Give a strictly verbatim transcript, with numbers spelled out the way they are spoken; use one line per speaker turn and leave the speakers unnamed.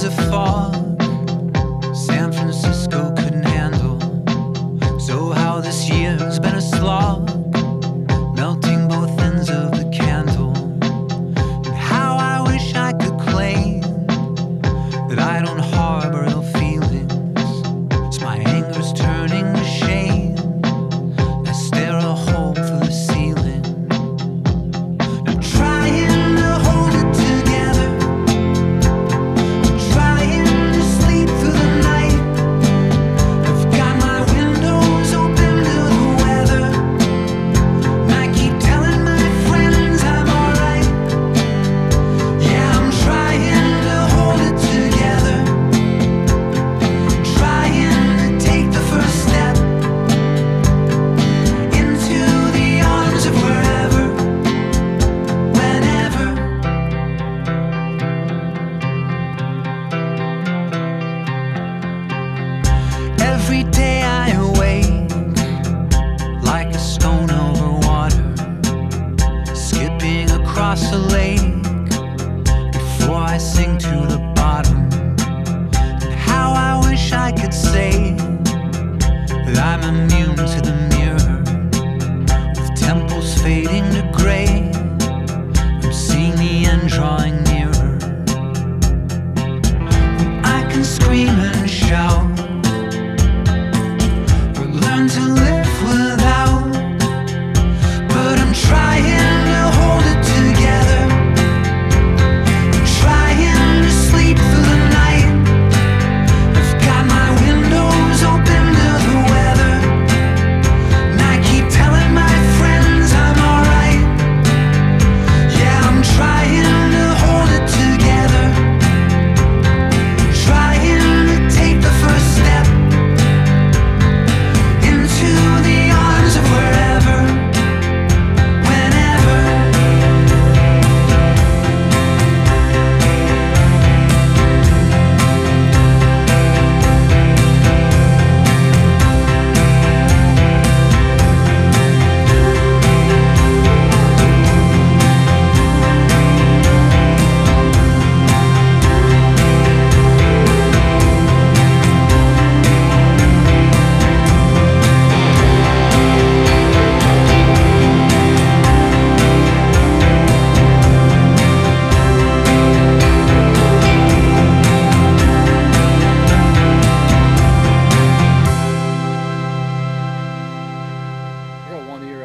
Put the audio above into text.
of fog San Francisco couldn't handle. So how this year's been a slog, melting both ends of the candle. And how I wish I could claim that I don't harbor ill feelings. So my anger's turning to shame. I stare a hole through the ceiling. I'm trying to hold it together. I'm trying to sleep through the night. I've got my windows open to the weather, and I keep telling my friends I'm alright. Yeah, I'm trying to hold it together, trying to take the first step into the arms of wherever, whenever. Every day I awake like a stone over water, skipping across a lake before I sink to